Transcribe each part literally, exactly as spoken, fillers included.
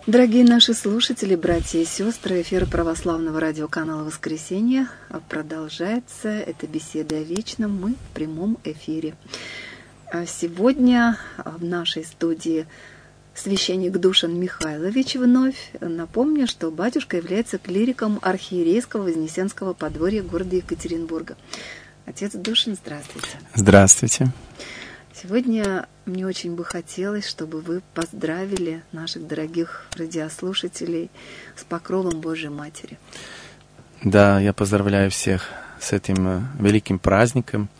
Дорогие наши слушатели, братья и сестры, эфир православного радиоканала «Воскресенье» продолжается. Это беседа о вечном. Мы в прямом эфире. Сегодня в нашей студии священник Душан Михайлович вновь. Напомню, что батюшка является клириком архиерейского Вознесенского подворья города Екатеринбурга. Отец Душан, здравствуйте. Здравствуйте. Сегодня мне очень бы хотелось, чтобы вы поздравили наших дорогих радиослушателей с покровом Божьей Матери. Да, я поздравляю всех с этим великим праздником.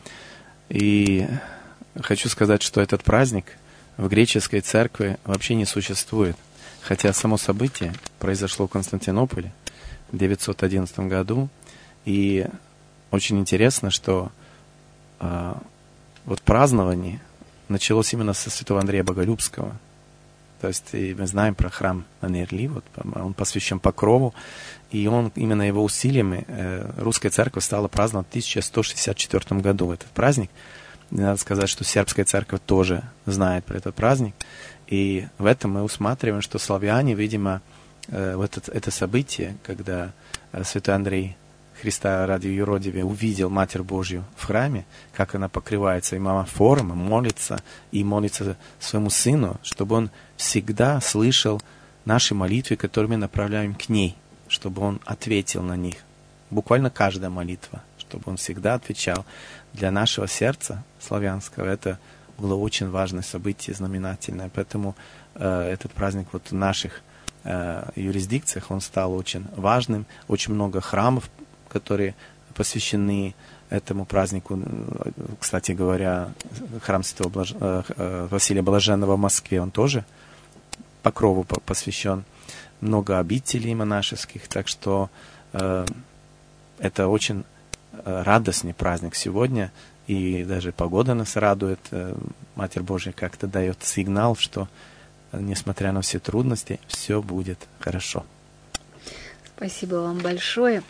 И хочу сказать, что этот праздник в греческой церкви вообще не существует. Хотя само событие произошло в Константинополе в девятьсот одиннадцатом году. И очень интересно, что э, вот празднование началось именно со святого Андрея Боголюбского. То есть и мы знаем про храм на Нерли, вот, он посвящен Покрову, и он именно его усилиями э, русская церковь стала праздновать в тысяча сто шестьдесят четвёртом году этот праздник. И надо сказать, что сербская церковь тоже знает про этот праздник. И в этом мы усматриваем, что славяне, видимо, э, вот это, это событие, когда э, святой Андрей Христа ради юродивия увидел Матерь Божью в храме, как она покрывается и амафором, молится, и молится своему сыну, чтобы он всегда слышал наши молитвы, которые мы направляем к ней, чтобы он ответил на них. Буквально каждая молитва, чтобы он всегда отвечал. Для нашего сердца славянского это было очень важное событие, знаменательное. Поэтому э, этот праздник вот в наших э, юрисдикциях, он стал очень важным. Очень много храмов, которые посвящены этому празднику. Кстати говоря, храм Святого Блаж... Василия Блаженного в Москве, он тоже Покрову посвящен. Много обителей монашеских, так что э, это очень радостный праздник сегодня, и даже погода нас радует. Матерь Божья как-то дает сигнал, что несмотря на все трудности, все будет хорошо. Спасибо вам большое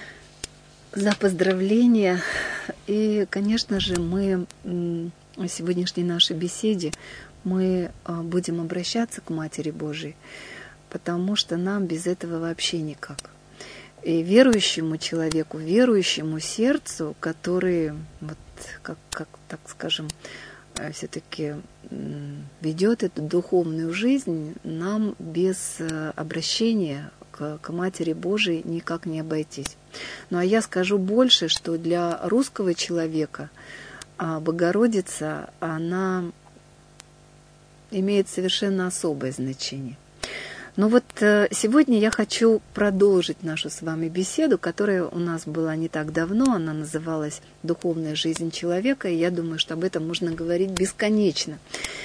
за поздравления. И, конечно же, мы в сегодняшней нашей беседе мы будем обращаться к Матери Божией, потому что нам без этого вообще никак. И верующему человеку, верующему сердцу, который, вот, как, как так скажем, все-таки ведет эту духовную жизнь, нам без обращения к, к Матери Божией никак не обойтись. Ну а я скажу больше, что для русского человека Богородица, она имеет совершенно особое значение. Но вот сегодня я хочу продолжить нашу с вами беседу, которая у нас была не так давно, она называлась «Духовная жизнь человека», и я думаю, что об этом можно говорить бесконечно.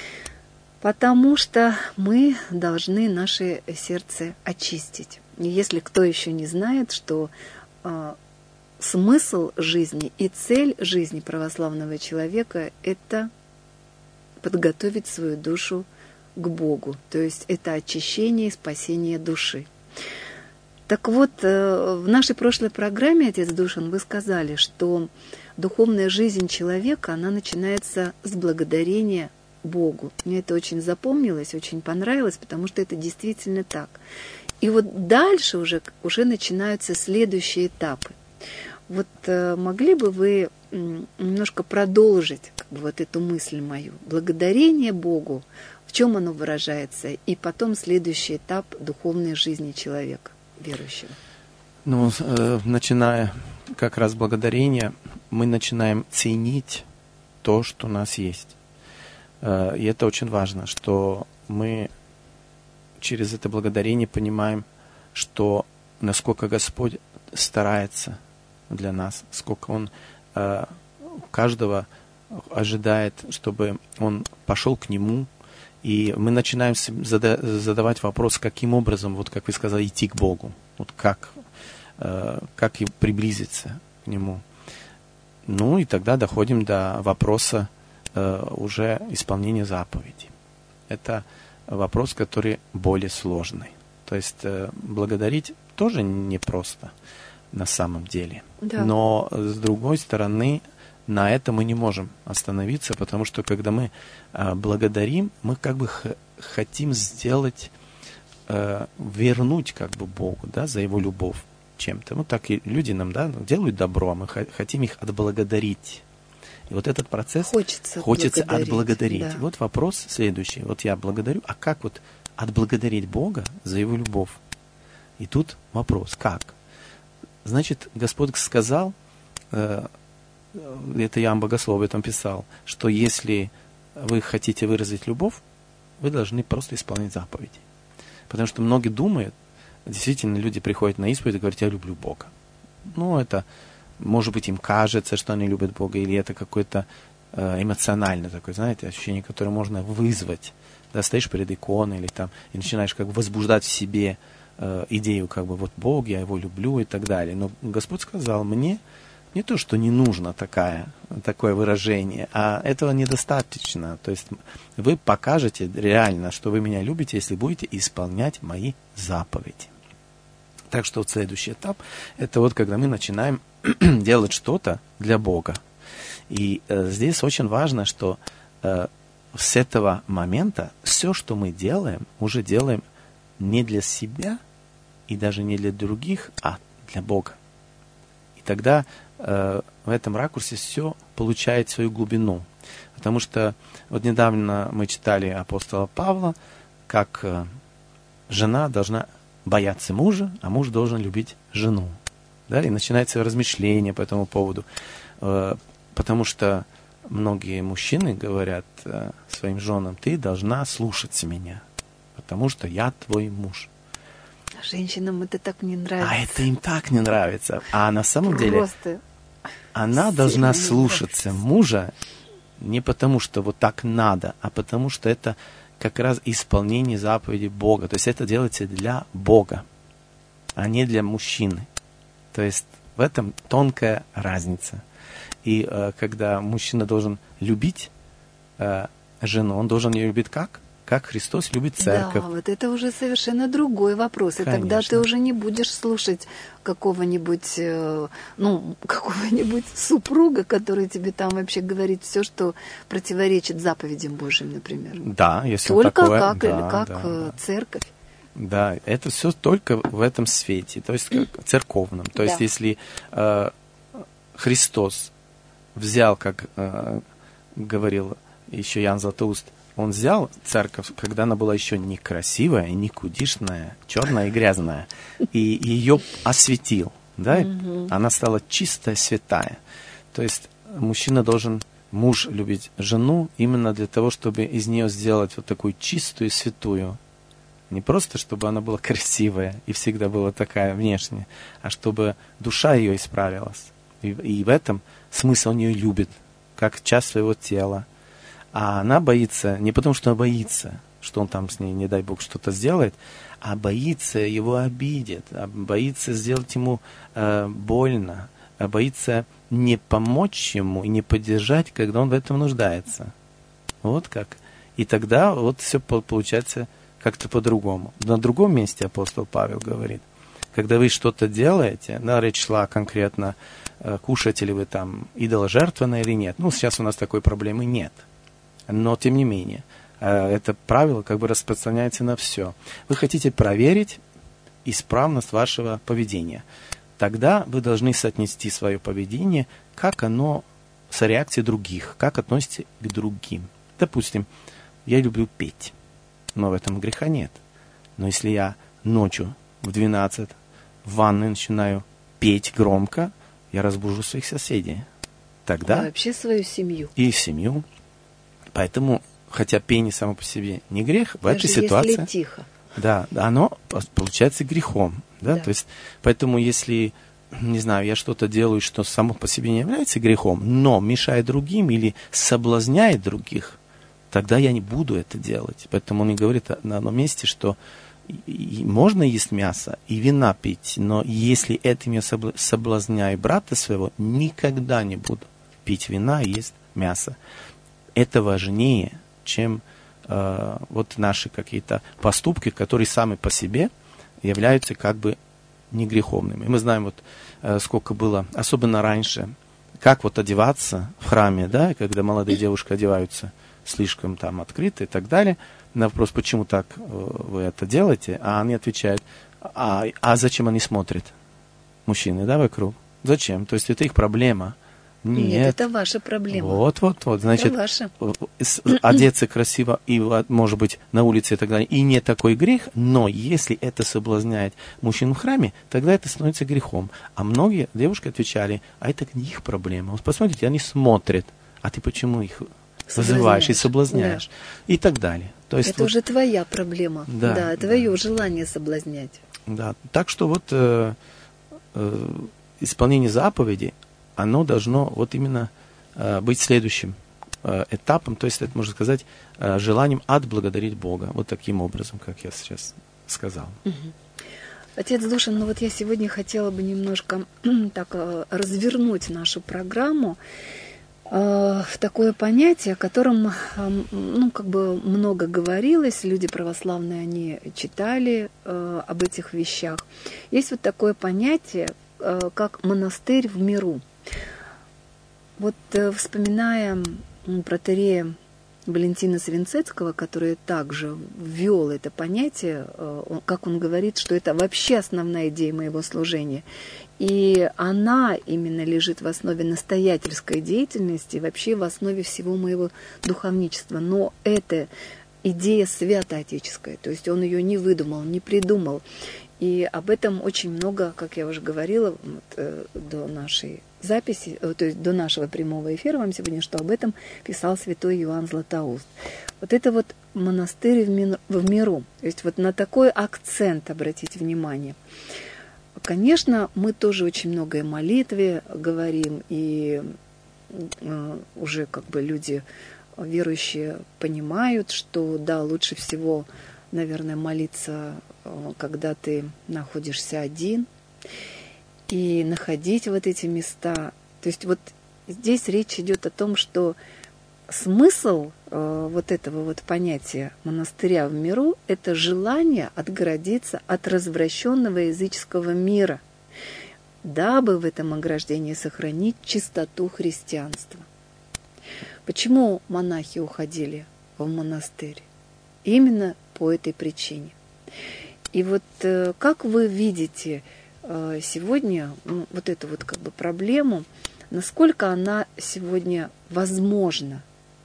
Потому что мы должны наше сердце очистить. И если кто еще не знает, что э, смысл жизни и цель жизни православного человека – это подготовить свою душу к Богу, то есть это очищение и спасение души. Так вот, э, в нашей прошлой программе, отец Душан, вы сказали, что духовная жизнь человека, она начинается с благодарения Богу. Мне это очень запомнилось, очень понравилось, потому что это действительно так. И вот дальше уже, уже начинаются следующие этапы. Вот э, могли бы вы м, немножко продолжить как бы, вот эту мысль мою? Благодарение Богу, в чем оно выражается? И потом следующий этап духовной жизни человека, верующего. Ну, э, начиная как раз благодарения, мы начинаем ценить то, что у нас есть. Э, и это очень важно, что мы через это благодарение понимаем, что насколько Господь старается для нас, сколько Он э, каждого ожидает, чтобы он пошел к Нему. И мы начинаем задавать вопрос, каким образом, вот как вы сказали, идти к Богу, вот как, э, как и приблизиться к Нему. Ну и тогда доходим до вопроса э, уже исполнения заповедей. Это вопрос, который более сложный. То есть э, благодарить тоже непросто на самом деле. Да. Но с другой стороны, на это мы не можем остановиться, потому что когда мы э, благодарим, мы как бы х- хотим сделать э, вернуть как бы Богу, да, за Его любовь чем-то. Ну, так и люди нам, да, делают добро, а мы хотим их отблагодарить. И вот этот процесс хочется, хочется отблагодарить. отблагодарить. Да. И вот вопрос следующий. Вот я благодарю, а как вот отблагодарить Бога за Его любовь? И тут вопрос, как? Значит, Господь сказал, э, это Иоанн Богослов там писал, что если вы хотите выразить любовь, вы должны просто исполнять заповеди. Потому что многие думают, действительно, люди приходят на исповедь и говорят, я люблю Бога. Ну, это, может быть, им кажется, что они любят Бога, или это какое-то э, эмоциональное такое, знаете, ощущение, которое можно вызвать. Да, стоишь перед иконой, или там, и начинаешь как бы возбуждать в себе э, идею, как бы, вот Бог, я Его люблю и так далее. Но Господь сказал мне, не то, что не нужно такая, такое выражение, а этого недостаточно. То есть вы покажете реально, что вы меня любите, если будете исполнять мои заповеди. Так что вот следующий этап, это вот когда мы начинаем делать что-то для Бога. И э, здесь очень важно, что э, с этого момента все, что мы делаем, уже делаем не для себя и даже не для других, а для Бога. И тогда э, в этом ракурсе все получает свою глубину. Потому что вот недавно мы читали апостола Павла, как э, жена должна бояться мужа, а муж должен любить жену. Да? И начинается размышление по этому поводу. Э, потому что многие мужчины говорят э, своим женам, ты должна слушаться меня, потому что я твой муж. Женщинам это так не нравится. А это им так не нравится. А на самом Просто деле она должна слушаться нравится. мужа не потому, что вот так надо, а потому, что это как раз исполнение заповедей Бога. То есть это делается для Бога, а не для мужчины. То есть в этом тонкая разница. И э, когда мужчина должен любить э, жену, он должен ее любить как? Как Христос любит церковь. Да, вот это уже совершенно другой вопрос. И Конечно. тогда ты уже не будешь слушать какого-нибудь, э, ну, какого-нибудь супруга, который тебе там вообще говорит все, что противоречит заповедям Божьим, например. Да, если только такое, как, да, или как да, э, да. церковь. Да, это все только в этом свете, то есть как церковном. То есть Да. если э, Христос взял, как э, говорил еще Иоанн Златоуст, он взял церковь, когда она была еще некрасивая, никудишная, черная и грязная, и ее осветил, да, Mm-hmm. она стала чистая, святая. То есть мужчина должен, муж любить жену именно для того, чтобы из нее сделать вот такую чистую, святую. Не просто, чтобы она была красивая и всегда была такая внешне, а чтобы душа ее исправилась. И, и в этом смысл он ее любит, как часть своего тела. А она боится, не потому что она боится, что он там с ней, не дай Бог, что-то сделает, а боится, его обидит, а боится сделать ему э, больно, а боится не помочь ему и не поддержать, когда он в этом нуждается. Вот как. И тогда вот все получается как-то по-другому. На другом месте апостол Павел говорит, когда вы что-то делаете, да, речь шла конкретно, э, кушаете ли вы там идоложертвенное или нет. Ну, сейчас у нас такой проблемы нет. Но, тем не менее, это правило как бы распространяется на все. Вы хотите проверить исправность вашего поведения. Тогда вы должны соотнести свое поведение, как оно с реакцией других, как относится к другим. Допустим, я люблю петь, но в этом греха нет. Но если я ночью в двенадцать в ванной начинаю петь громко, я разбужу своих соседей. Тогда... А вообще свою семью. И семью. Поэтому, хотя пение само по себе не грех, в Даже этой ситуации, если тихо. да, оно получается грехом, да? Да. То есть, поэтому если, не знаю, я что-то делаю, что само по себе не является грехом, но мешает другим или соблазняет других, тогда я не буду это делать. Поэтому он и говорит на одном месте, что и можно есть мясо и вина пить, но если этим я соблазняю брата своего, никогда не буду пить вина и есть мясо. Это важнее, чем э, вот наши какие-то поступки, которые сами по себе являются как бы не греховными. Мы знаем, вот э, сколько было, особенно раньше, как вот одеваться в храме, да, когда молодые девушки одеваются, слишком там открыты и так далее. На вопрос, почему так вы это делаете, а они отвечают, а, а зачем они смотрят? Мужчины, да, вокруг? Зачем? То есть это их проблема. Нет, Нет, это ваша проблема. Вот, вот, вот. Значит, это ваша. одеться красиво и, может быть, на улице и так далее, и не такой грех, но если это соблазняет мужчин в храме, тогда это становится грехом. А многие девушки отвечали, а это не их проблема. Вот посмотрите, они смотрят, а ты почему их вызываешь и соблазняешь? Да. И так далее. То есть это вот, уже твоя проблема. Да, да, твое да. желание соблазнять. Да, так что вот э, э, исполнение заповедей, оно должно вот именно э, быть следующим э, этапом, то есть это, можно сказать, э, желанием отблагодарить Бога. Вот таким образом, как я сейчас сказал. Угу. Отец Душин, ну вот я сегодня хотела бы немножко так э, развернуть нашу программу э, в такое понятие, о котором э, ну, как бы много говорилось, люди православные, они читали э, об этих вещах. Есть вот такое понятие, э, как монастырь в миру. Вот э, вспоминая протоиерея Валентина Свинцецкого, который также ввел это понятие, э, он, как он говорит, что это вообще основная идея моего служения. И она именно лежит в основе настоятельской деятельности, вообще в основе всего моего духовничества. Но это идея святоотеческая, то есть он ее не выдумал, не придумал. И об этом очень много, как я уже говорила, вот, э, до нашей записи, э, то есть до нашего прямого эфира вам сегодня, что об этом писал святой Иоанн Златоуст. Вот это вот монастырь в, ми- в миру. То есть вот на такой акцент обратить внимание. Конечно, мы тоже очень много о молитве говорим, и э, уже как бы люди верующие понимают, что да, лучше всего, наверное, молиться, когда ты находишься один, и находить вот эти места. То есть вот здесь речь идет о том, что смысл э, вот этого вот понятия монастыря в миру – это желание отгородиться от развращенного языческого мира, дабы в этом ограждении сохранить чистоту христианства. Почему монахи уходили в монастырь? Именно по этой причине. И вот э, как вы видите э, сегодня ну, вот эту вот как бы проблему, насколько она сегодня возможна?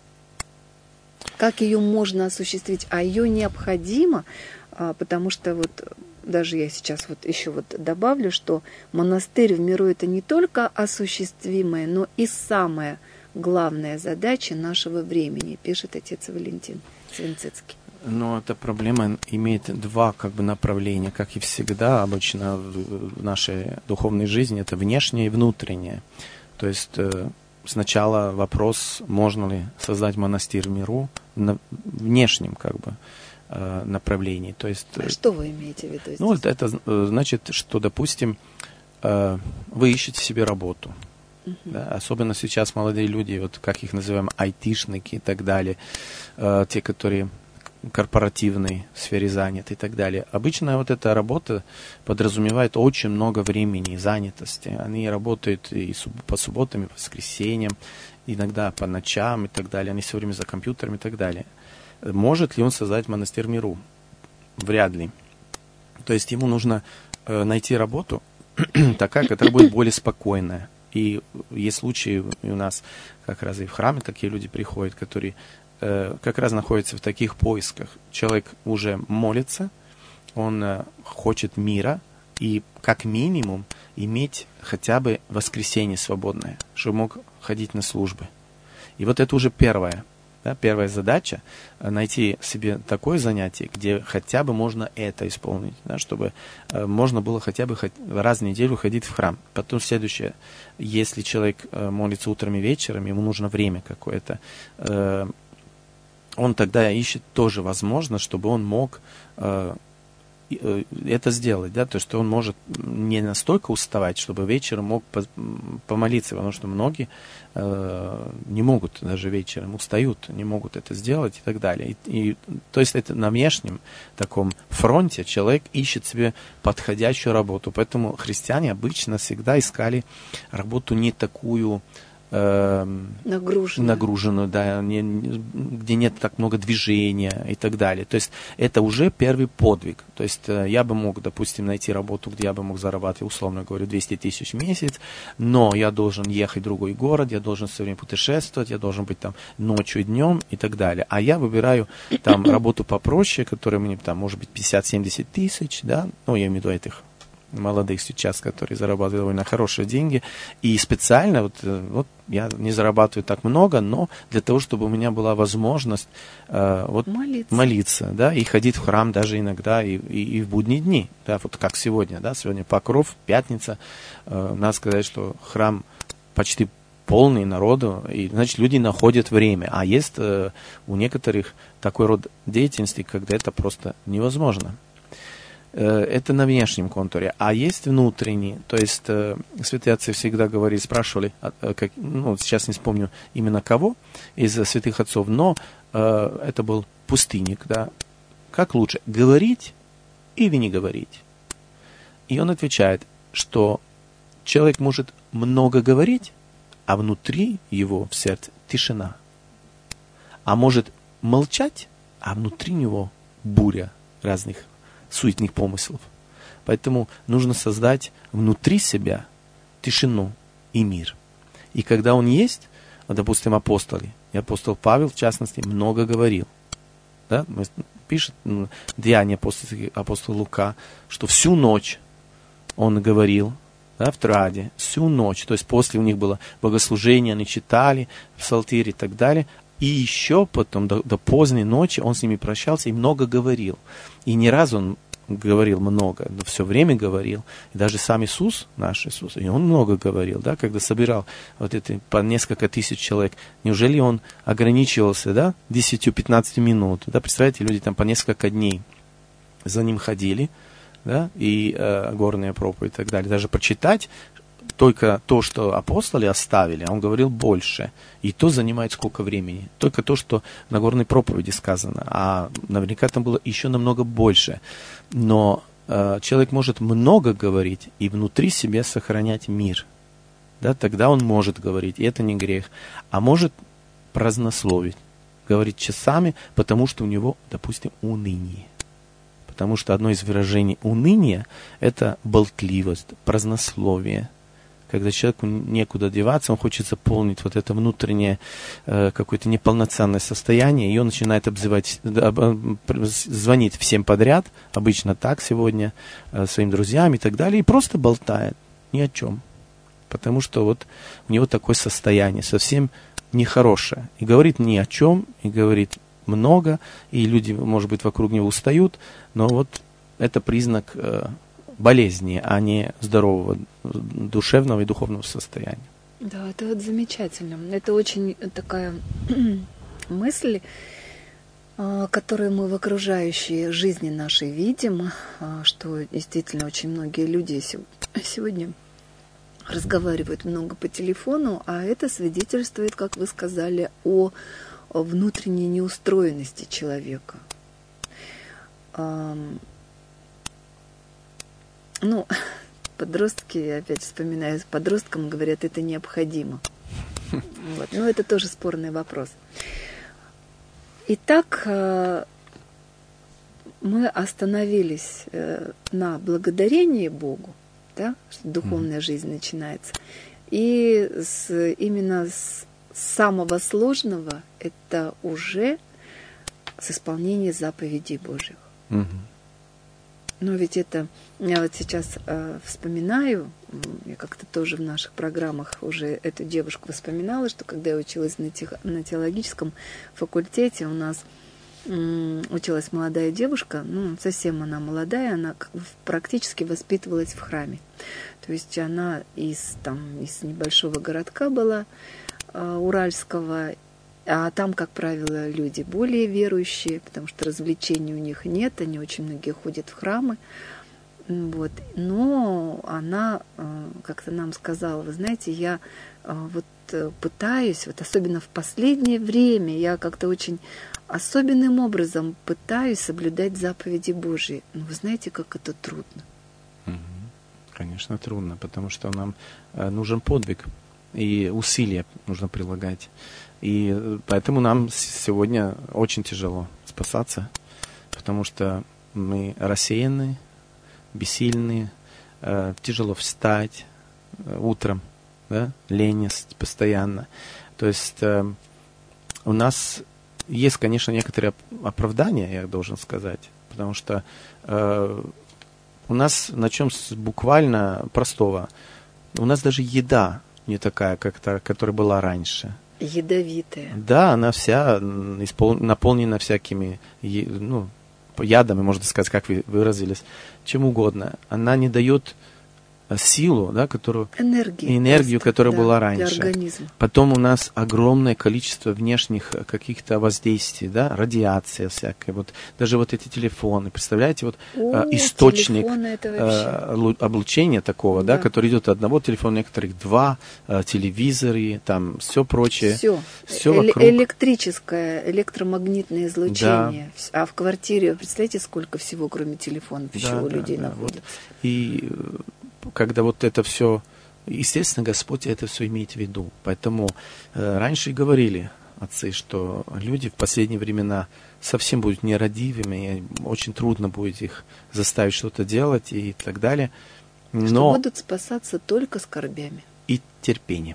Как ее можно осуществить? А ее необходимо, э, потому что вот даже я сейчас вот еще вот добавлю, что монастырь в миру это не только осуществимая, но и самая главная задача нашего времени, пишет отец Валентин Свинцецкий. Но эта проблема имеет два как бы направления, как и всегда обычно в нашей духовной жизни, это внешнее и внутреннее. То есть э, сначала вопрос, можно ли создать монастырь в миру на внешнем как бы э, направлении. То есть, а что вы имеете в виду здесь? Ну, это, это значит, что, допустим, э, вы ищете себе работу. Uh-huh. Да, особенно сейчас молодые люди, вот как их называем, айтишники и так далее, э, те, которые корпоративной сфере заняты и так далее. Обычно вот эта работа подразумевает очень много времени и занятости. Они работают и по субботам, и по воскресеньям, иногда по ночам и так далее. Они все время за компьютером и так далее. Может ли он создать монастырь в миру? Вряд ли. То есть ему нужно э, найти работу такая, которая будет более спокойная. И есть случаи у нас, как раз и в храме такие люди приходят, которые как раз находится в таких поисках. Человек уже молится, он э, хочет мира и как минимум иметь хотя бы воскресенье свободное, чтобы мог ходить на службы. И вот это уже первая, да, первая задача, найти себе такое занятие, где хотя бы можно это исполнить, да, чтобы э, можно было хотя бы хоть раз в неделю ходить в храм. Потом следующее, если человек э, молится утром и вечером, ему нужно время какое-то, э, он тогда ищет тоже возможно, чтобы он мог э, э, это сделать, да, то есть он может не настолько уставать, чтобы вечером мог по- помолиться, потому что многие э, не могут даже вечером, устают, не могут это сделать и так далее. И, и, то есть это на внешнем таком фронте человек ищет себе подходящую работу, поэтому христиане обычно всегда искали работу не такую нагруженную, нагруженную, да, не, где нет так много движения и так далее. То есть это уже первый подвиг. То есть я бы мог, допустим, найти работу, где я бы мог зарабатывать, условно говоря, двести тысяч в месяц, но я должен ехать в другой город, я должен все время путешествовать, я должен быть там ночью и днем и так далее. А я выбираю там работу попроще, которая мне там может быть пятьдесят-семьдесят тысяч, да, ну я имею в виду этих молодых сейчас, которые зарабатывают довольно хорошие деньги. И специально, вот, вот я не зарабатываю так много, но для того, чтобы у меня была возможность э, вот, молиться, молиться, да, и ходить в храм даже иногда и, и, и в будние дни, да, вот как сегодня, да, сегодня Покров, пятница, э, надо сказать, что храм почти полный народу, и, значит, люди находят время. А есть э, у некоторых такой род деятельности, когда это просто невозможно. Это на внешнем контуре, а есть внутренний, то есть э, святые отцы всегда говорили, спрашивали, э, как, ну, сейчас не вспомню именно кого из святых отцов, но э, это был пустынник, да, как лучше, говорить или не говорить? И он отвечает, что человек может много говорить, а внутри его в сердце тишина, а может молчать, а внутри него буря разных суетных помыслов. Поэтому нужно создать внутри себя тишину и мир. И когда он есть, допустим, апостолы, и апостол Павел, в частности, много говорил. Да? Пишет в Деянии апостол, апостол Лука, что всю ночь он говорил, да, в Троаде, всю ночь. То есть после у них было богослужение, они читали в псалтире и так далее. И еще потом, до, до поздней ночи, он с ними прощался и много говорил. И не раз он говорил много, но все время говорил. И даже сам Иисус, наш Иисус, и он много говорил, да, когда собирал вот это по несколько тысяч человек. Неужели он ограничивался, да, десять-пятнадцать минут? Да, представляете, люди там по несколько дней за ним ходили, да, и э, горные проповеди и так далее. Даже прочитать только то, что апостолы оставили, а он говорил больше. И то занимает сколько времени. Только то, что на горной проповеди сказано. А наверняка там было еще намного больше. Но э, человек может много говорить и внутри себя сохранять мир. Да, тогда он может говорить, и это не грех. А может празднословить. Говорить часами, потому что у него, допустим, уныние. Потому что одно из выражений уныния – это болтливость, празднословие. Когда человеку некуда деваться, он хочет заполнить вот это внутреннее э, какое-то неполноценное состояние, и он начинает обзывать, об, звонить всем подряд, обычно так сегодня, э, своим друзьям и так далее, и просто болтает ни о чем. Потому что вот у него такое состояние, совсем нехорошее. И говорит ни о чем, и говорит много, и люди, может быть, вокруг него устают, но вот это признак э, болезни, а не здорового душевного и духовного состояния. Да, это вот замечательно. Это очень такая мысль, которую мы в окружающей жизни нашей видим, что действительно очень многие люди сегодня разговаривают много по телефону, а это свидетельствует, как вы сказали, о внутренней неустроенности человека. Ну, подростки, я опять вспоминаю, подросткам говорят, это необходимо. Вот. Но это тоже спорный вопрос. Итак, мы остановились на благодарении Богу, да, что духовная жизнь начинается. И с, именно с самого сложного это уже с исполнения заповедей Божьих. Но ведь это, я вот сейчас э, вспоминаю, я как-то тоже в наших программах уже эту девушку вспоминала, что когда я училась на, тех, на теологическом факультете, у нас м, училась молодая девушка, ну, совсем она молодая, она практически воспитывалась в храме. То есть она из, там, из небольшого городка была, э, уральского, а там, как правило, люди более верующие, потому что развлечений у них нет, они очень многие ходят в храмы. Вот. Но она как-то нам сказала, вы знаете, я вот пытаюсь, вот особенно в последнее время, я как-то очень особенным образом пытаюсь соблюдать заповеди Божьи. Но вы знаете, как это трудно? Конечно, трудно, потому что нам нужен подвиг. и усилия нужно прилагать. И поэтому нам сегодня очень тяжело спасаться, потому что мы рассеянные, бессильные, э, тяжело встать э, утром, да, ленисть постоянно. То есть э, у нас есть, конечно, некоторые оправдания, я должен сказать, потому что э, у нас, начнем с буквально простого, у нас даже еда не такая, как та, которая была раньше. Ядовитая. Да, она вся испол... наполнена всякими, ну, ядами, можно сказать, как вы выразились, чем угодно. Она не дает силу, да, которую, энергию, энергию, просто, которая да, была раньше. Для организма. Потом у нас огромное количество внешних каких-то воздействий, да, радиация всякая, вот даже вот эти телефоны, представляете, вот О, источник э, облучения такого, да. Да, который идет от одного телефона, некоторых два, телевизоры, там все прочее. Все, все Эле- вокруг. Электрическое, электромагнитное излучение. Да. А в квартире, представляете, сколько всего, кроме телефонов, еще Да, у да, людей да, находится. Вот. И когда вот это все, естественно, Господь это все имеет в виду. Поэтому э, раньше и говорили отцы, что люди в последние времена совсем будут нерадивыми, и очень трудно будет их заставить что-то делать и так далее. Но Что будут спасаться только скорбями. И терпением.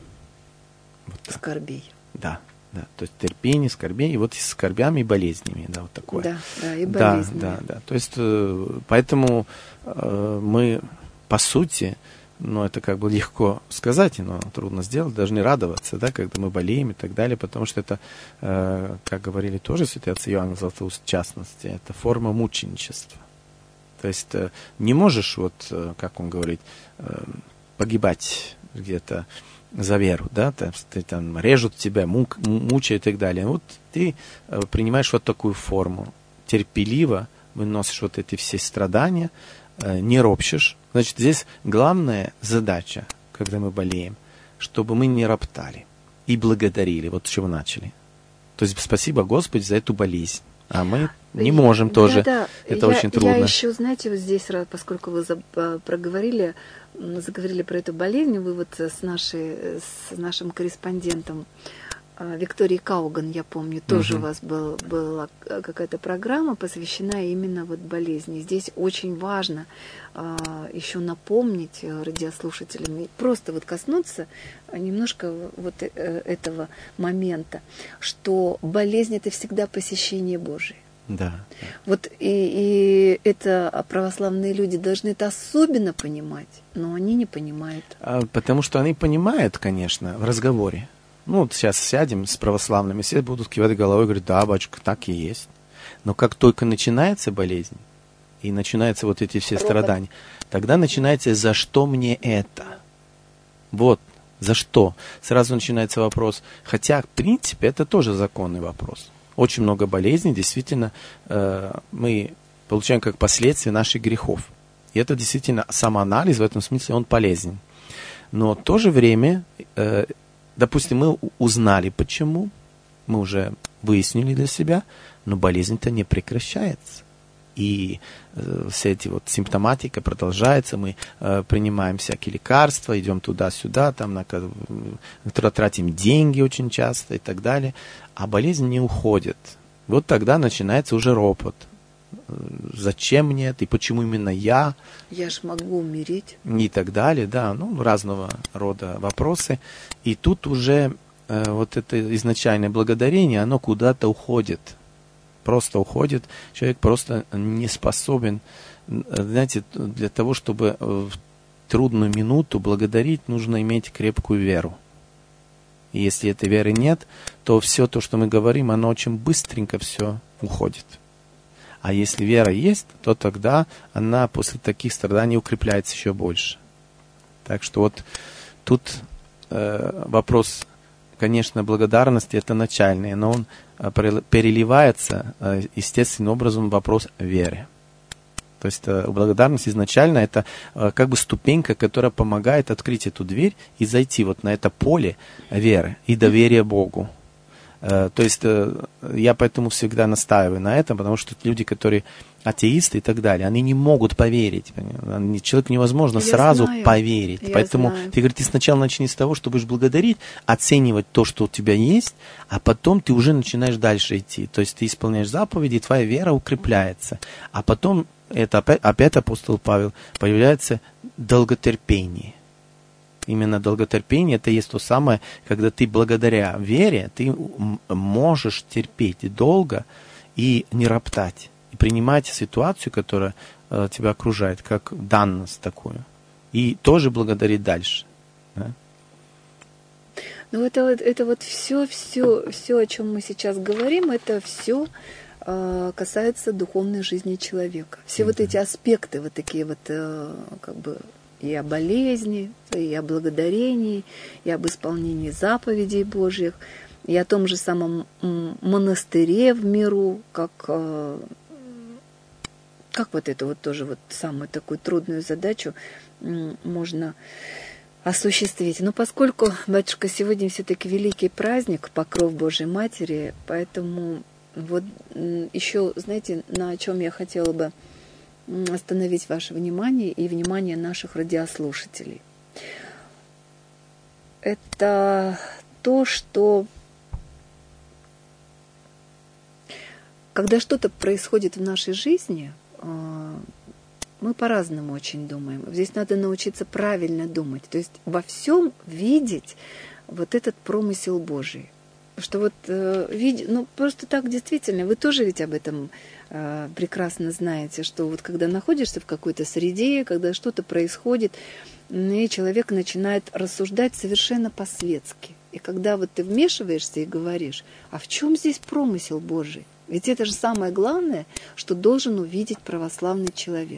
Вот так. Скорбей. Да, да. То есть терпение, скорбей, и вот и с скорбями и болезнями, да, вот такое. Да, да, и Да, болезнями. да, да. То есть э, поэтому э, мы, по сути, ну, это как бы легко сказать, но трудно сделать, должны радоваться, да, когда мы болеем и так далее, потому что это, э, как говорили тоже святые отцы Иоанн Златоуст, в частности, это форма мученичества. То есть э, не можешь, вот, э, как он говорит, э, погибать где-то за веру, да, ты, ты там режут тебя, мук, мучают и так далее. Вот ты э, принимаешь вот такую форму, терпеливо выносишь вот эти все страдания, э, не ропщешь. Значит, здесь главная задача, когда мы болеем, чтобы мы не роптали и благодарили, вот с чего начали. То есть спасибо Господи за эту болезнь, а мы не можем тоже, да, да. это я, очень трудно. Я еще, знаете, вот здесь, поскольку вы за, проговорили, заговорили про эту болезнь, вы вот с, нашей, с нашим корреспондентом Викторией Кауган, я помню, тоже угу. у вас был, была какая-то программа, посвящена именно вот болезни. Здесь очень важно а, еще напомнить радиослушателям, просто вот коснуться немножко вот этого момента, что болезнь — это всегда посещение Божие. Да. Вот и, и это православные люди должны это особенно понимать, но они не понимают. А, потому что они понимают, конечно, в разговоре. Ну, вот сейчас сядем с православными, все будут кивать головой и говорить, да, батюшка, так и есть. Но как только начинается болезнь, и начинаются вот эти все Робот. страдания, тогда начинается, за что мне это? Вот, за что? Сразу начинается вопрос. Хотя, в принципе, это тоже законный вопрос. Очень много болезней, действительно, э, мы получаем как последствия наших грехов. И это действительно самоанализ, в этом смысле он полезен. Но в то же время... Э, Допустим, мы узнали, почему, мы уже выяснили для себя, но болезнь-то не прекращается. И э, все эти вот симптоматика продолжается, мы э, принимаем всякие лекарства, идем туда-сюда, там на, тратим деньги очень часто и так далее, а болезнь не уходит. Вот тогда начинается уже ропот. Зачем мне это, и почему именно я? Я ж могу умереть. И так далее, да, ну, разного рода вопросы. И тут уже э, вот это изначальное благодарение, оно куда-то уходит. Просто уходит. Человек просто не способен, знаете, для того, чтобы в трудную минуту благодарить, нужно иметь крепкую веру. И если этой веры нет, то все то, что мы говорим, оно очень быстренько все уходит. А если вера есть, то тогда она после таких страданий укрепляется еще больше. Так что вот тут э, вопрос, конечно, благодарности, это начальный, но он э, переливается э, естественным образом в вопрос веры. То есть э, благодарность изначально это э, как бы ступенька, которая помогает открыть эту дверь и зайти вот на это поле веры и доверия Богу. То есть я поэтому всегда настаиваю на этом, потому что люди, которые атеисты и так далее, они не могут поверить. Человеку невозможно я сразу знаю. поверить. Я Поэтому знаю. ты говоришь, ты сначала начни с того, что будешь благодарить, оценивать то, что у тебя есть, а потом ты уже начинаешь дальше идти. То есть ты исполняешь заповеди, твоя вера укрепляется. А потом, это опять, опять апостол Павел, появляется долготерпение. Именно долготерпение, это есть то самое, когда ты благодаря вере, ты можешь терпеть долго и не роптать. И принимать ситуацию, которая э, тебя окружает, как данность такую. И тоже благодарить дальше. Да? Ну, это, это вот все, все, все, о чем мы сейчас говорим, это все э, касается духовной жизни человека. Все mm-hmm. вот эти аспекты, вот такие вот, э, как бы, и о болезни, и о благодарении, и об исполнении заповедей Божьих, и о том же самом монастыре в миру, как... Э, Как вот эту вот тоже вот самую такую трудную задачу можно осуществить? Но поскольку, батюшка, сегодня все-таки великий праздник, Покров Божией Матери, поэтому вот еще, знаете, на чем я хотела бы остановить ваше внимание и внимание наших радиослушателей. Это то, что когда что-то происходит в нашей жизни, мы по-разному очень думаем. Здесь надо научиться правильно думать. То есть во всем видеть вот этот промысел Божий. Что вот, э, ну, просто так действительно, вы тоже ведь об этом э, прекрасно знаете, что вот когда находишься в какой-то среде, когда что-то происходит, и человек начинает рассуждать совершенно по-светски. И когда вот ты вмешиваешься и говоришь, а в чем здесь промысел Божий? Ведь это же самое главное, что должен увидеть православный человек.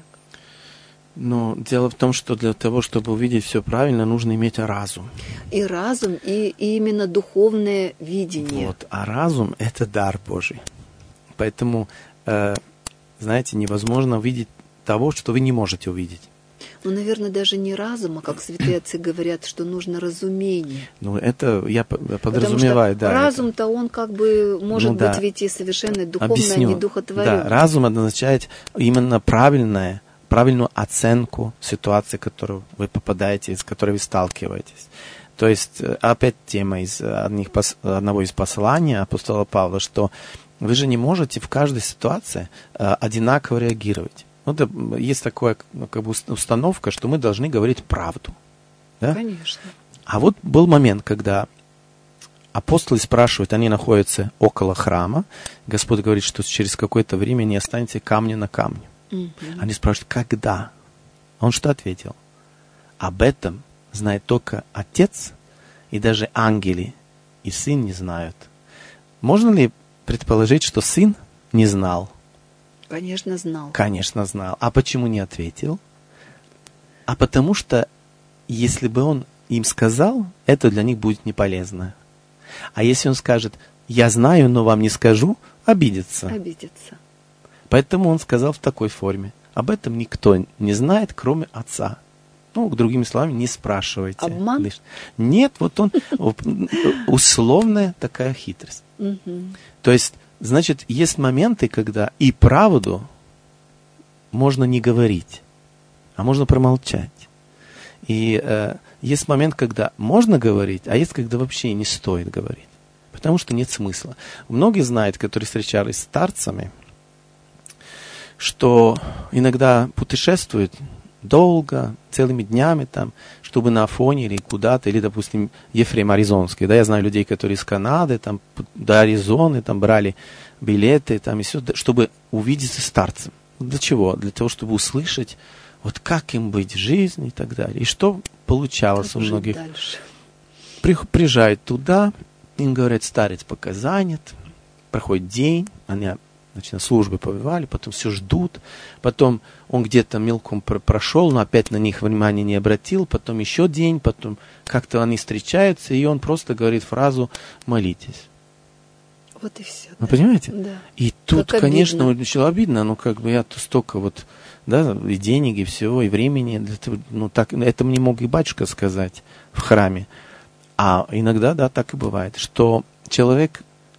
Но дело в том, что для того, чтобы увидеть все правильно, нужно иметь разум. И разум, и, и именно духовное видение. Вот. А разум – это дар Божий. Поэтому, э, знаете, невозможно увидеть того, что вы не можете увидеть. Ну, наверное, даже не разум, а как святые отцы говорят, что нужно разумение. Ну, это я подразумеваю, да. Разум-то это... он как бы может ну, быть да. ведь и совершенно духовный, Объясню. а не духотворенный. Да, разум означает именно правильное, правильную оценку ситуации, в которую вы попадаете, с которой вы сталкиваетесь. То есть, опять тема из одних, одного из посланий апостола Павла, что вы же не можете в каждой ситуации одинаково реагировать. Ну, да, есть такая как бы установка, что мы должны говорить правду. Да? Конечно. А вот был момент, когда апостолы спрашивают, они находятся около храма, Господь говорит, что через какое-то время не останется камня на камне. Угу. Они спрашивают, когда? Он что ответил? Об этом знает только Отец, и даже ангелы и Сын не знают. Можно ли предположить, что Сын не знал? Конечно, знал. Конечно, знал. А почему не ответил? А потому что, если бы он им сказал, это для них будет не полезно. А если он скажет, я знаю, но вам не скажу, обидится. Обидится. Поэтому он сказал в такой форме. Об этом никто не знает, кроме Отца. Ну, другими словами, не спрашивайте. Обман? Нет, вот он, условная такая хитрость. То есть, значит, есть моменты, когда и правду можно не говорить, а можно промолчать. И э, есть момент, когда можно говорить, а есть, когда вообще не стоит говорить. Потому что нет смысла. Многие знают, которые встречались с старцами, что иногда путешествуют долго, целыми днями там, чтобы на Афоне или куда-то, или, допустим, Ефрем Аризонский, да, я знаю людей, которые из Канады, там, до Аризоны, там, брали билеты, там, и все, чтобы увидеться с старцем. Для чего? Для того, чтобы услышать, вот как им быть в жизни и так далее. И что получалось как у многих? При, приезжают туда, им говорят, старец пока занят, проходит день, они значит, на службы побывали, потом все ждут, потом он где-то мелком прошел, но опять на них внимания не обратил, потом еще день, потом как-то они встречаются, и он просто говорит фразу «молитесь». Вот и все. Вы да. понимаете? Да. И тут, как конечно, начало обидно, ну как бы я столько вот, да, и денег, и всего, и времени, для того, ну так, это мне мог и батюшка сказать в храме. А иногда, да, так и бывает, что человек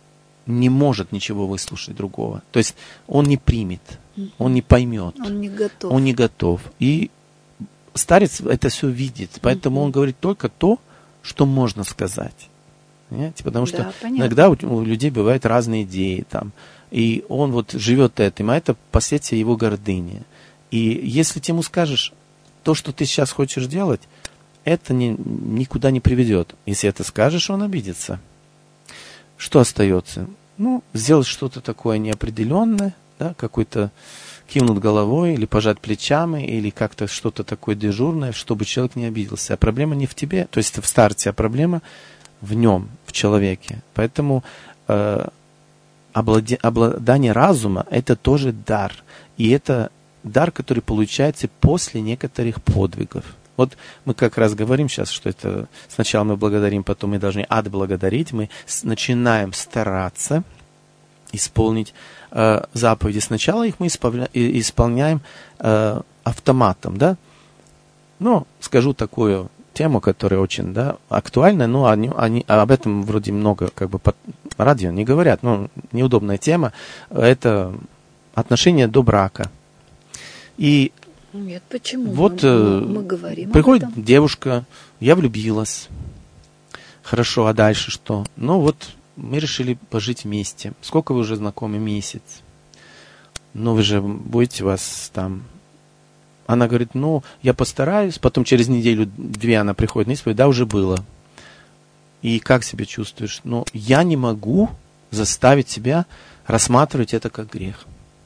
не может ничего выслушать другого. То есть он не примет, он не поймет. Он не готов. Он не готов. И старец это все видит, поэтому он говорит только то, что можно сказать. Понимаете? Потому что да, иногда у, у людей бывают разные идеи там, и он вот живет этим, а это последствия его гордыни. И если ты ему скажешь, то, что ты сейчас хочешь делать, это не, никуда не приведет. Если это скажешь, он обидится. Что остается? Ну, сделать что-то такое неопределенное, да, какой-то кивнуть головой, или пожать плечами, или как-то что-то такое дежурное, чтобы человек не обиделся. А проблема не в тебе, то есть в старте, а проблема в нем, в человеке. Поэтому э, обладе, обладание разума – это тоже дар. И это дар, который получается после некоторых подвигов. Вот мы как раз говорим сейчас, что это сначала мы благодарим, потом мы должны отблагодарить. Мы с, начинаем стараться исполнить э, заповеди. Сначала их мы исполня, исполняем э, автоматом, да. Ну, скажу такую тему, которая очень, да, актуальна, но они, они, об этом вроде много как бы по радио не говорят, но неудобная тема. Это отношение до брака. И нет, почему? вот мы, мы говорим приходит об этом. Девушка, я влюбилась. Хорошо, а дальше что? Ну вот мы решили пожить вместе. Сколько вы уже знакомы? Месяц. Ну вы же будете вас там... Она говорит, ну я постараюсь. Потом через неделю-две она приходит на исповедь. Да, уже было. И как себя чувствуешь? Ну я не могу заставить себя рассматривать это как грех.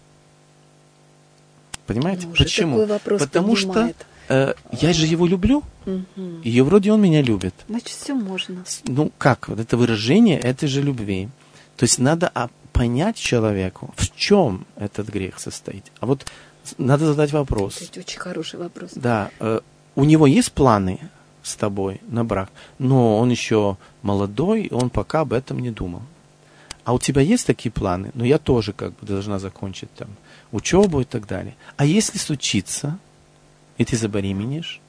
Понимаете? Ну, почему? Потому поднимает. что э, я же его люблю, угу. и вроде он меня любит. Значит, все можно. Ну как? Вот это выражение этой же любви. То есть надо понять человеку, в чем этот грех состоит. А вот надо задать вопрос. Это очень хороший вопрос. Да. Э, у него есть планы с тобой на брак, но он еще молодой, он пока об этом не думал. А у тебя есть такие планы? Ну, я тоже как бы должна закончить там учебу и так далее. А если случится, и ты забеременеешь,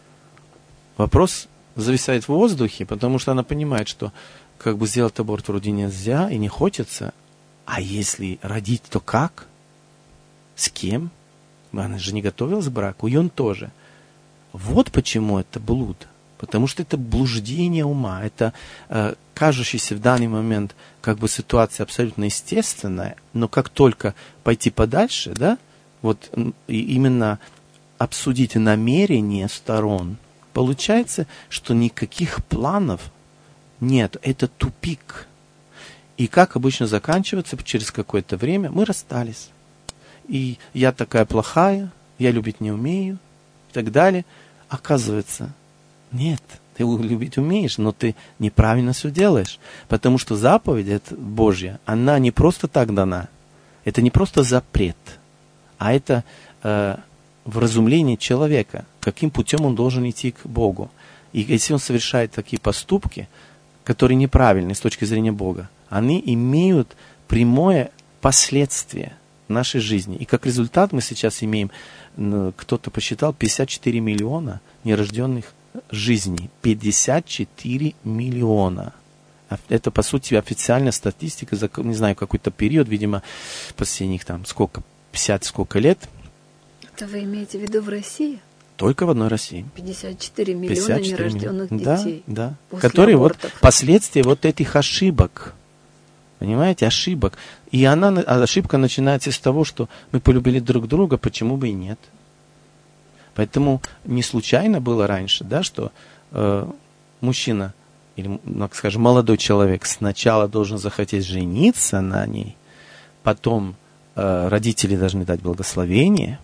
вопрос зависает в воздухе, потому что она понимает, что как бы сделать аборт вроде нельзя и не хочется. А если родить, то как? С кем? Она же не готовилась к браку, и он тоже. Вот почему это блуд. Потому что это блуждение ума, это э, кажущаяся в данный момент как бы ситуация абсолютно естественная, но как только пойти подальше, да, вот и именно обсудить намерения сторон, получается, что никаких планов нет, это тупик. И как обычно заканчивается, через какое-то время мы расстались. И я такая плохая, я любить не умею, и так далее. Оказывается, нет, ты любить умеешь, но ты неправильно все делаешь. Потому что заповедь это Божья, она не просто так дана. Это не просто запрет, а это э, вразумление человека, каким путем он должен идти к Богу. И если он совершает такие поступки, которые неправильны с точки зрения Бога, они имеют прямое последствие в нашей жизни. И как результат мы сейчас имеем, кто-то посчитал, пятьдесят четыре миллиона нерожденных жизней. пятьдесят четыре миллиона. Это, по сути, официальная статистика за, не знаю, какой-то период, видимо, последних там сколько, пятьдесят сколько лет. Это вы имеете в виду в России? Только в одной России. пятьдесят четыре миллиона пятьдесят четыре нерожденных миллиона. детей. Да, да. После Которые вот абортов. последствия вот этих ошибок. Понимаете, ошибок. И она, ошибка начинается с того, что мы полюбили друг друга, почему бы и нет. Поэтому не случайно было раньше, да, что э, мужчина, или, ну, скажем, молодой человек сначала должен захотеть жениться на ней, потом э, родители должны дать благословение,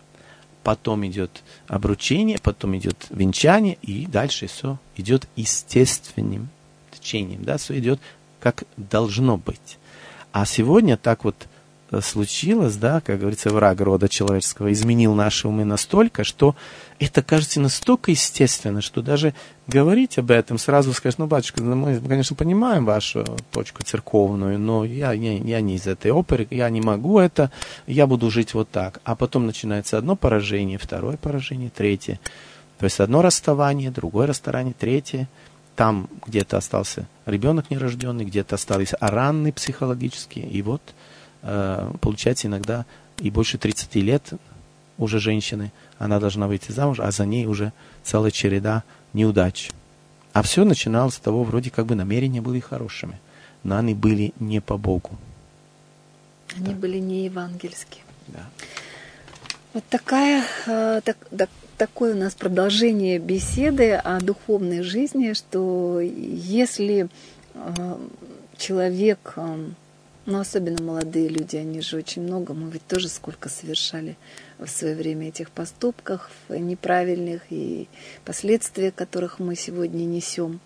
потом идет обручение, потом идет венчание, и дальше все идет естественным течением, да, все идет как должно быть. А сегодня так вот случилось, да, как говорится, враг рода человеческого изменил наши умы настолько, что это кажется настолько естественно, что даже говорить об этом сразу скажешь, ну, батюшка, мы, конечно, понимаем вашу точку церковную, но я, я, я не из этой оперы, я не могу это, я буду жить вот так. А потом начинается одно поражение, второе поражение, третье. То есть одно расставание, другое расставание, третье. там где-то остался ребенок нерожденный, где-то остались раны психологические. И вот, э, получается, иногда и больше тридцати лет уже женщины, она должна выйти замуж, а за ней уже целая череда неудач. А все начиналось с того, вроде как бы намерения были хорошими, но они были не по Богу. Они да. были не евангельские. Да. Вот такая, так, так, такое у нас продолжение беседы о духовной жизни, что если человек, ну особенно молодые люди, они же очень много, мы ведь тоже сколько совершали в свое время этих поступках неправильных и последствия которых мы сегодня несем.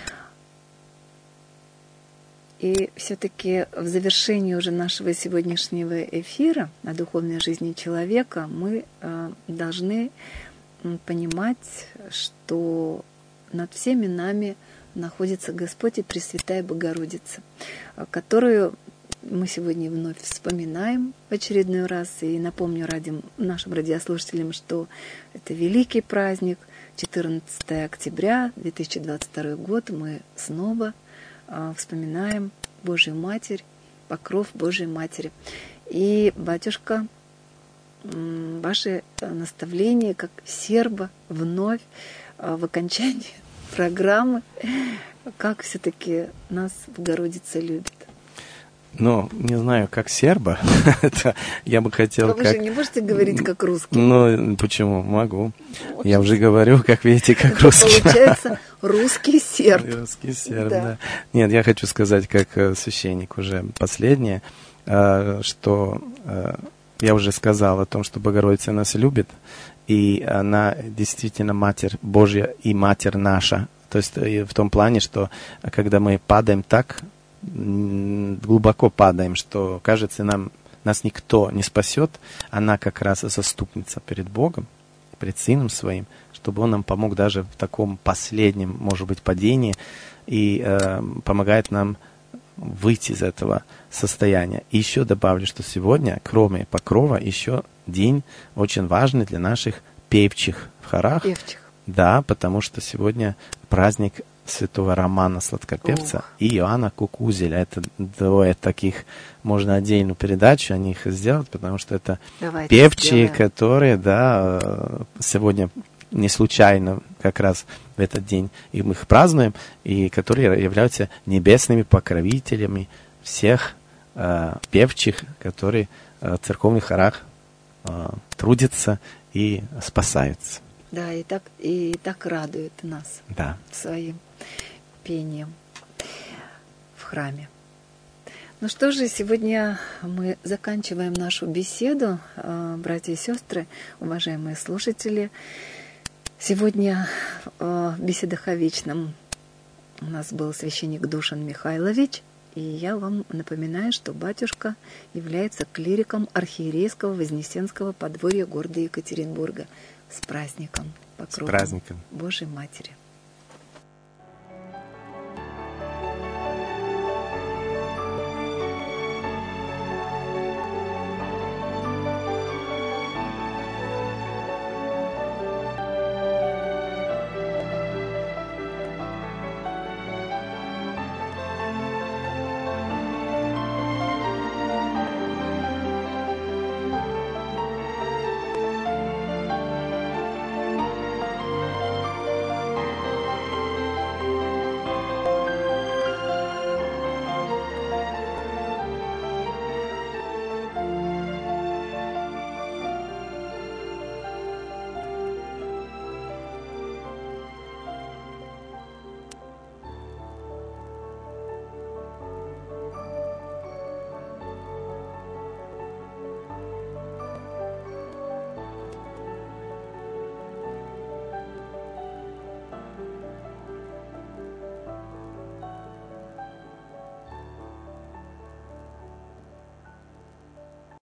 И все-таки в завершении уже нашего сегодняшнего эфира о духовной жизни человека мы э, должны понимать, что над всеми нами находится Господь и Пресвятая Богородица, которую мы сегодня вновь вспоминаем в очередной раз. И напомню ради, нашим радиослушателям, что это великий праздник, четырнадцатого октября две тысячи двадцать второй год, мы снова вспоминаем Божию Матерь, покров Божией Матери. И, батюшка, ваши наставления, как серба, вновь в окончании программы, как все-таки нас Богородица любит. Ну, не знаю, как серба, это я бы хотел... Но вы как... же не можете говорить как русский. Ну, почему? Могу. Вот. Я уже говорю, как видите, как это русский. Получается русский серб. Русский серб, да. да. Нет, я хочу сказать, как священник уже последнее, что я уже сказал о том, что Богородица нас любит, и она действительно Матерь Божья и Матерь наша. То есть в том плане, что когда мы падаем так, глубоко падаем, что, кажется, нам, нас никто не спасет, она как раз заступница перед Богом, перед Сыном Своим, чтобы Он нам помог даже в таком последнем, может быть, падении, и э, помогает нам выйти из этого состояния. И еще добавлю, что сегодня, кроме покрова, еще день очень важный для наших певчих в хорах. Певчих. Да, потому что сегодня праздник святого Романа Сладкопевца Ох. И Иоанна Кукузеля. Это двое таких, можно отдельную передачу о них сделать, потому что это Давайте певчие, сделаем. Которые, да, сегодня не случайно как раз в этот день и мы их празднуем, и которые являются небесными покровителями всех э, певчих, которые э, в церковных хорах э, трудятся и спасаются. Да, и так, и так радует нас да. своим пением в храме. Ну что же, сегодня мы заканчиваем нашу беседу, братья и сестры, уважаемые слушатели. Сегодня в беседах о вечном у нас был священник Душан Михайлович, и я вам напоминаю, что батюшка является клириком архиерейского Вознесенского подворья города Екатеринбурга. С праздником, покровом С праздником. Божией Матери.